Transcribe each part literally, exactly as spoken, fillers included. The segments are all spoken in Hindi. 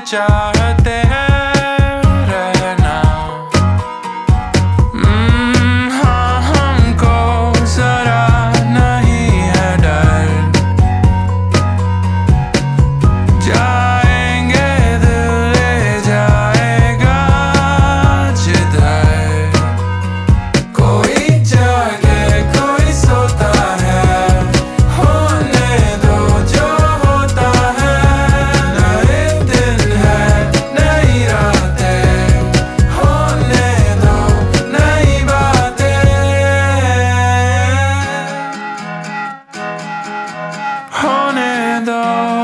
चाहते हैं रहना। हम्म, हाँ हमको जरा नहीं है डर, जाएंगे दिल ले जाएगा जिधर। कोई जागे कोई सोता है, होने दो जो होता है। नए दिन है नई रातें, होने दो नई बातें, होने दो।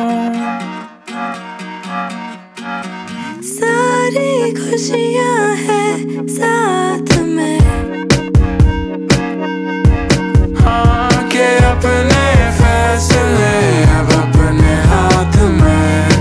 सारी खुशियाँ हैं साथ में, हाँ के अपने फैसले अब अपने हाथ में,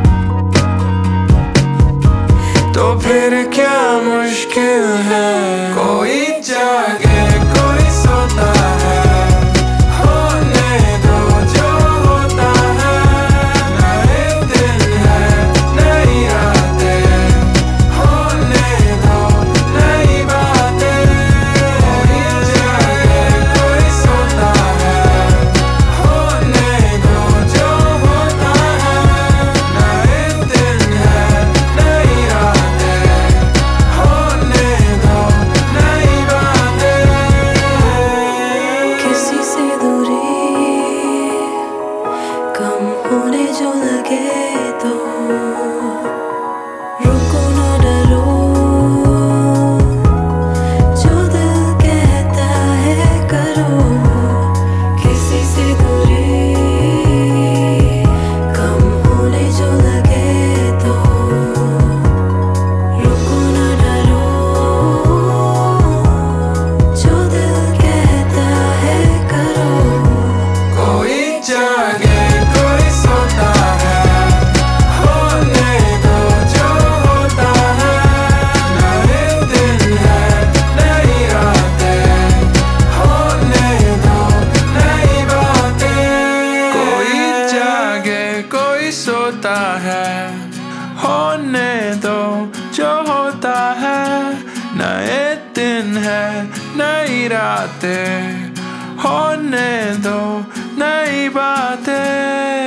तो फिर क्या मुश्किल है। कोई जागे कोई सोता है, होने दो जो होता है। नए दिन है नई रातें, होने दो नई बातें। कोई जागे कोई सोता है, होने दो जो होता है। नए दिन है नई रातें, होने दो नई बातें। किसी से दूरी कम होने जो लगे तो रुको ना डरो, जो दिल कहता है करो। किसी से दूरी कम होने जो लगे तो रुको ना डरो, जो दिल कहता है करो। कोई जागे कोई सोता है, होने दो जो होता है। नए दिन है नई रातें, होने दो नई बातें। कोई जागे कोई सोता है, होने दो जो होता है। नए दिन है नई रातें, होने दो नई बातें।